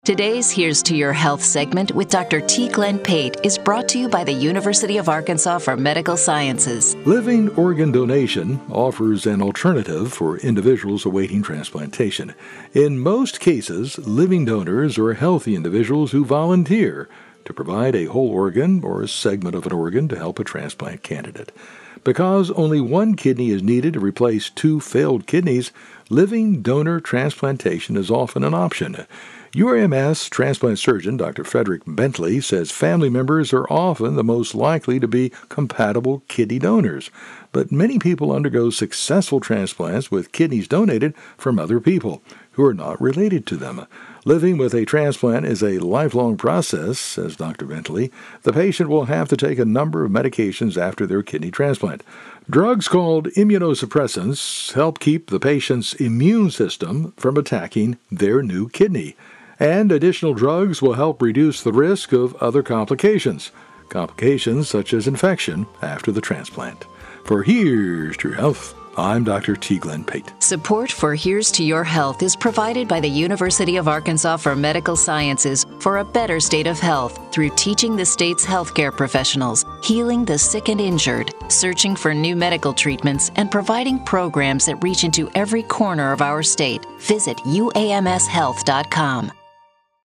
Today's Here's to Your Health segment with Dr. T. Glenn Pate is brought to you by the University of Arkansas for Medical Sciences. Living organ donation offers an alternative for individuals awaiting transplantation. In most cases, living donors are healthy individuals who volunteer to provide a whole organ or a segment of an organ to help a transplant candidate. Because only one kidney is needed to replace two failed kidneys, living donor transplantation is often an option. UAMS transplant surgeon Dr. Frederick Bentley says family members are often the most likely to be compatible kidney donors, but many people undergo successful transplants with kidneys donated from other people who are not related to them. Living with a transplant is a lifelong process, says Dr. Bentley. The patient will have to take a number of medications after their kidney transplant. Drugs called immunosuppressants help keep the patient's immune system from attacking their new kidney. And additional drugs will help reduce the risk of other complications such as infection after the transplant. For Here's to Your Health, I'm Dr. T. Glenn Pate. Support for Here's to Your Health is provided by the University of Arkansas for Medical Sciences for a better state of health through teaching the state's healthcare professionals, healing the sick and injured, searching for new medical treatments, and providing programs that reach into every corner of our state. Visit uamshealth.com.